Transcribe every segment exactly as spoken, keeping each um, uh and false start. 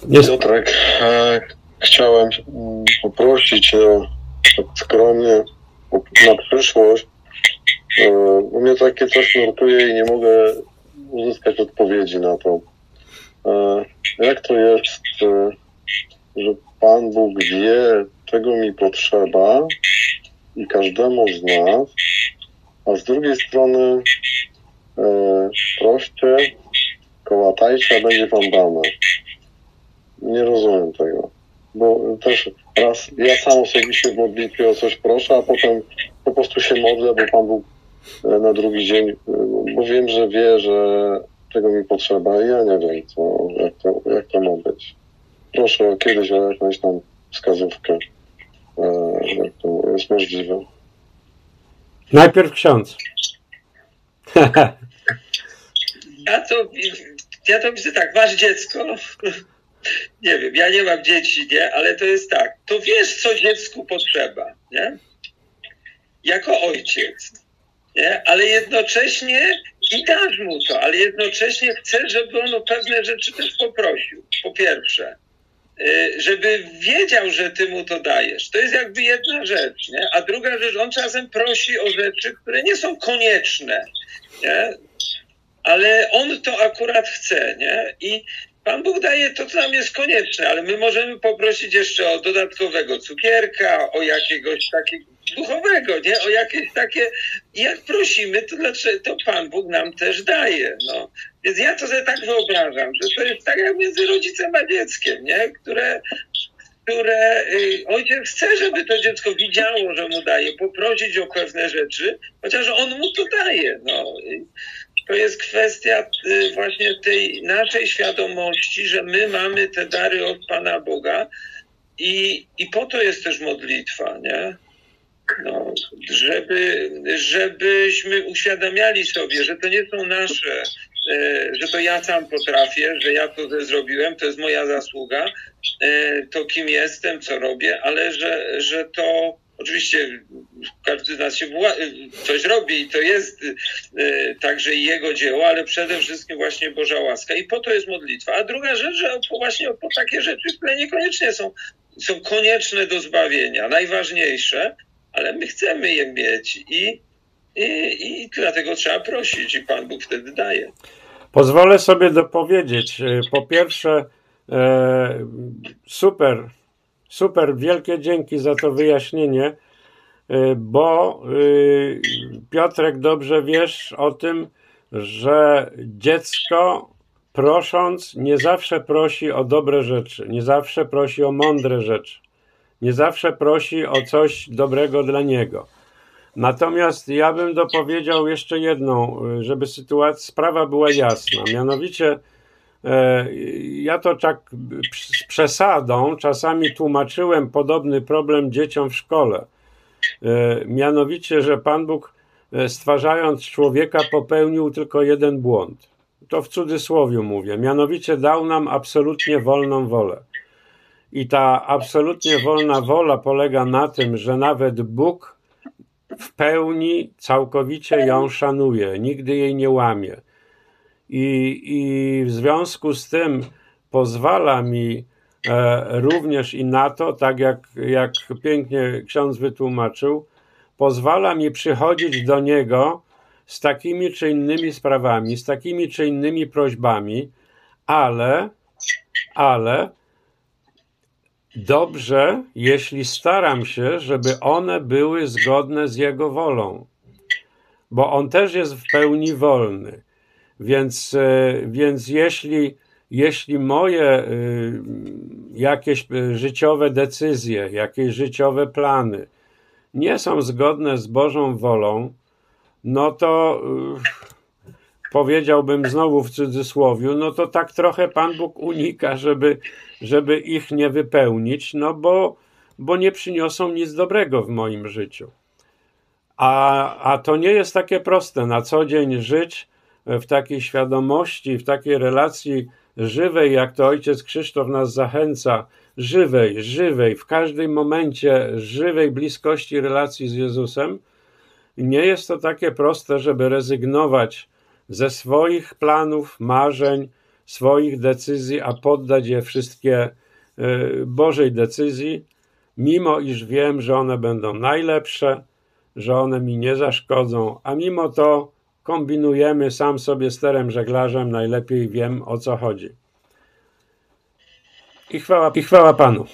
Jest... Piotrek, e, chciałem poprosić e, tak skromnie na przyszłość. E, u mnie takie coś nurtuje i nie mogę uzyskać odpowiedzi na to. E, jak to jest, e, że Pan Bóg wie, czego mi potrzeba i każdemu z nas, a z drugiej strony e, proście, kołatajcie, a będzie wam dane. Nie rozumiem tego, bo też raz ja sam osobiście w modlitwie o coś proszę, a potem po prostu się modlę, bo Pan Bóg na drugi dzień, bo wiem, że wie, że czego mi potrzeba i ja nie wiem, co, jak, to, jak to ma być. Proszę kiedyś o jakąś tam wskazówkę, jak to jest możliwe. Najpierw ksiądz. Ja to, ja to myślę tak, masz dziecko, nie wiem, ja nie mam dzieci, nie, ale to jest tak, to wiesz, co dziecku potrzeba, nie? Jako ojciec, nie? Ale jednocześnie i dasz mu to, ale jednocześnie chcesz, żeby on o pewne rzeczy też poprosił, po pierwsze. Żeby wiedział, że ty mu to dajesz. To jest jakby jedna rzecz, nie? A druga rzecz, on czasem prosi o rzeczy, które nie są konieczne, nie? Ale on to akurat chce, nie? I Pan Bóg daje to, co nam jest konieczne, ale my możemy poprosić jeszcze o dodatkowego cukierka, o jakiegoś takiego duchowego, nie? O jakieś takie... I jak prosimy, to, dlaczego, to Pan Bóg nam też daje, no. Więc ja to sobie tak wyobrażam, że to jest tak jak między rodzicem a dzieckiem, nie? Które, które y, ojciec chce, żeby to dziecko widziało, że mu daje, poprosić o pewne rzeczy, chociaż on mu to daje, no. To jest kwestia y, właśnie tej naszej świadomości, że my mamy te dary od Pana Boga i, i po to jest też modlitwa, nie? No, żeby, żebyśmy uświadamiali sobie, że to nie są nasze, że to ja sam potrafię, że ja to zrobiłem, to jest moja zasługa, to kim jestem, co robię, ale że, że to oczywiście każdy z nas się coś robi i to jest także i jego dzieło, ale przede wszystkim właśnie Boża łaska i po to jest modlitwa. A druga rzecz, że właśnie po takie rzeczy, które niekoniecznie są, są konieczne do zbawienia, najważniejsze, ale my chcemy je mieć i, i, i dlatego trzeba prosić i Pan Bóg wtedy daje. Pozwolę sobie dopowiedzieć. Po pierwsze, e, super, super, wielkie dzięki za to wyjaśnienie, e, bo e, Piotrek, dobrze wiesz o tym, że dziecko prosząc nie zawsze prosi o dobre rzeczy, nie zawsze prosi o mądre rzeczy. Nie zawsze prosi o coś dobrego dla niego. Natomiast ja bym dopowiedział jeszcze jedną, żeby sytuacja, sprawa była jasna. Mianowicie e, ja to tak z przesadą czasami tłumaczyłem podobny problem dzieciom w szkole. E, mianowicie, że Pan Bóg stwarzając człowieka popełnił tylko jeden błąd. To w cudzysłowie mówię. Mianowicie dał nam absolutnie wolną wolę. I ta absolutnie wolna wola polega na tym, że nawet Bóg w pełni, całkowicie ją szanuje, nigdy jej nie łamie. I, i w związku z tym pozwala mi e, również i na to, tak jak, jak pięknie ksiądz wytłumaczył, pozwala mi przychodzić do Niego z takimi czy innymi sprawami, z takimi czy innymi prośbami, ale, ale dobrze, jeśli staram się, żeby one były zgodne z Jego wolą, bo On też jest w pełni wolny. Więc, więc jeśli, jeśli moje jakieś życiowe decyzje, jakieś życiowe plany nie są zgodne z Bożą wolą, no to powiedziałbym znowu w cudzysłowiu, no to tak trochę Pan Bóg unika, żeby, żeby ich nie wypełnić, no bo, bo nie przyniosą nic dobrego w moim życiu. A, a to nie jest takie proste na co dzień żyć w takiej świadomości, w takiej relacji żywej, jak to ojciec Krzysztof nas zachęca, żywej, żywej, w każdym momencie żywej bliskości relacji z Jezusem. Nie jest to takie proste, żeby rezygnować ze swoich planów, marzeń, swoich decyzji, a poddać je wszystkie Bożej decyzji, mimo iż wiem, że one będą najlepsze, że one mi nie zaszkodzą, a mimo to kombinujemy, sam sobie sterem żeglarzem najlepiej wiem, o co chodzi. I chwała, i chwała Panu.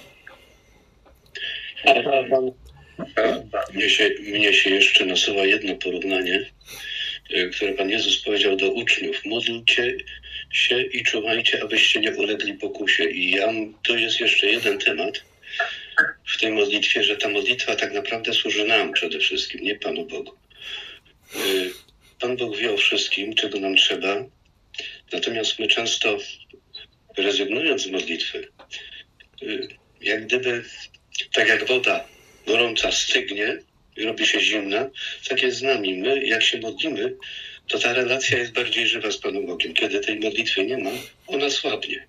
Mnie się, mnie się jeszcze nasuwa jedno porównanie, które Pan Jezus powiedział do uczniów. Módlcie się i czuwajcie, abyście nie ulegli pokusie. I ja, to jest jeszcze jeden temat w tej modlitwie, że ta modlitwa tak naprawdę służy nam przede wszystkim, nie Panu Bogu. Pan Bóg wie o wszystkim, czego nam trzeba, natomiast my często, rezygnując z modlitwy, jak gdyby, tak jak woda gorąca stygnie i robi się zimna, tak jest z nami. My, jak się modlimy, to ta relacja jest bardziej żywa z Panem Bogiem. Kiedy tej modlitwy nie ma, ona słabnie.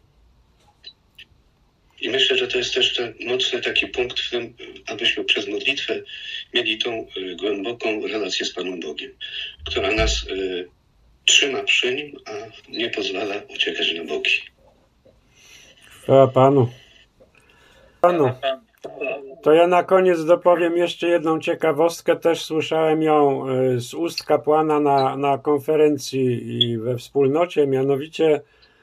I myślę, że to jest też ten mocny taki punkt w tym, abyśmy przez modlitwę mieli tą y, głęboką relację z Panem Bogiem, która nas y, trzyma przy Nim, a nie pozwala uciekać na boki. Chwała Panu. Panu. To ja na koniec dopowiem jeszcze jedną ciekawostkę. Też słyszałem ją z ust kapłana na, na konferencji i we wspólnocie. Mianowicie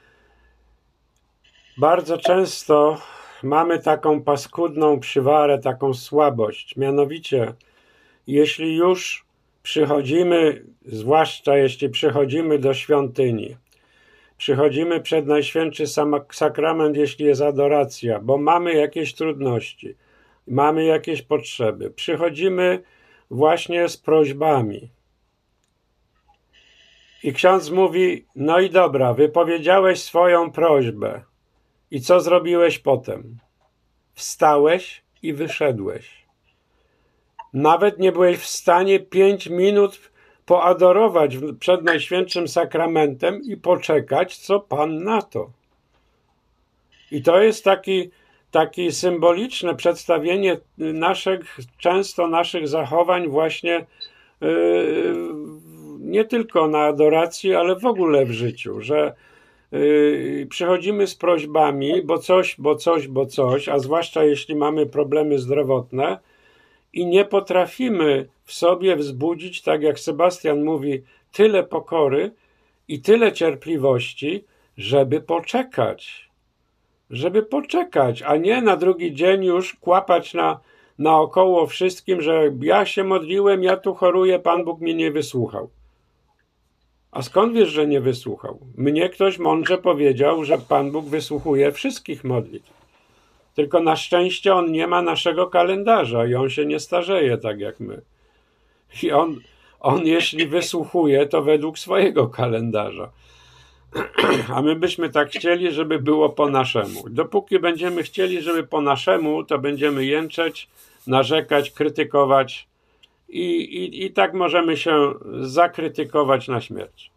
bardzo często mamy taką paskudną przywarę, taką słabość. Mianowicie, jeśli już przychodzimy, zwłaszcza jeśli przychodzimy do świątyni, przychodzimy przed Najświętszy Sakrament, jeśli jest adoracja, bo mamy jakieś trudności, mamy jakieś potrzeby. Przychodzimy właśnie z prośbami. I ksiądz mówi, no i dobra, wypowiedziałeś swoją prośbę. I co zrobiłeś potem? Wstałeś i wyszedłeś. Nawet nie byłeś w stanie pięć minut poadorować przed Najświętszym Sakramentem i poczekać, co Pan na to. I to jest taki, taki symboliczne przedstawienie naszych, często naszych zachowań właśnie yy, nie tylko na adoracji, ale w ogóle w życiu, że yy, przychodzimy z prośbami, bo coś, bo coś, bo coś, a zwłaszcza jeśli mamy problemy zdrowotne, i nie potrafimy w sobie wzbudzić, tak jak Sebastian mówi, tyle pokory i tyle cierpliwości, żeby poczekać. Żeby poczekać, a nie na drugi dzień już kłapać na, naokoło wszystkim, że ja się modliłem, ja tu choruję, Pan Bóg mnie nie wysłuchał. A skąd wiesz, że nie wysłuchał? Mnie ktoś mądrze powiedział, że Pan Bóg wysłuchuje wszystkich modlitw. Tylko na szczęście on nie ma naszego kalendarza i on się nie starzeje tak jak my. I on, on jeśli wysłuchuje, to według swojego kalendarza. A my byśmy tak chcieli, żeby było po naszemu. Dopóki będziemy chcieli, żeby po naszemu, to będziemy jęczeć, narzekać, krytykować i, i, i tak możemy się zakrytykować na śmierć.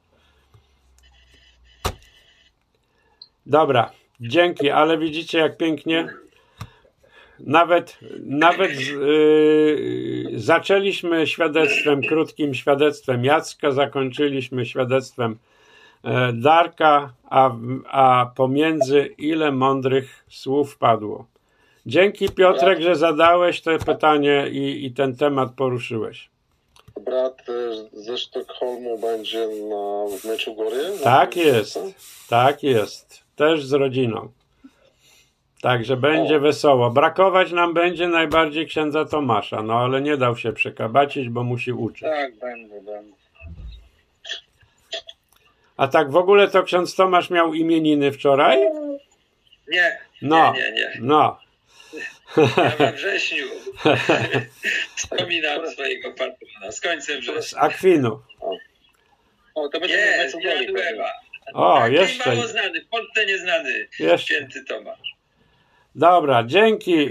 Dobra, dzięki, ale widzicie jak pięknie. Nawet, nawet yy, zaczęliśmy świadectwem, krótkim świadectwem Jacka, zakończyliśmy świadectwem e, Darka, a, a pomiędzy ile mądrych słów padło. Dzięki Piotrek, że zadałeś to pytanie i, i ten temat poruszyłeś. Brat ze Sztokholmu będzie na, w Meczugorje? Tak jest, tak jest. Też z rodziną. Także będzie o. wesoło. Brakować nam będzie najbardziej księdza Tomasza, no ale nie dał się przekabacić, bo musi uczyć. Tak, będę, będę. A tak w ogóle to ksiądz Tomasz miał imieniny wczoraj? Nie, no, nie, nie, nie. No. Ja we wrześniu wspominam swojego patrona z końcem września. Z Akwinu. O, to będzie nie, z Jadłewa. O, taki jeszcze. mało znany, w Polsce nieznany jeszcze. święty Tomasz. Dobra, dzięki.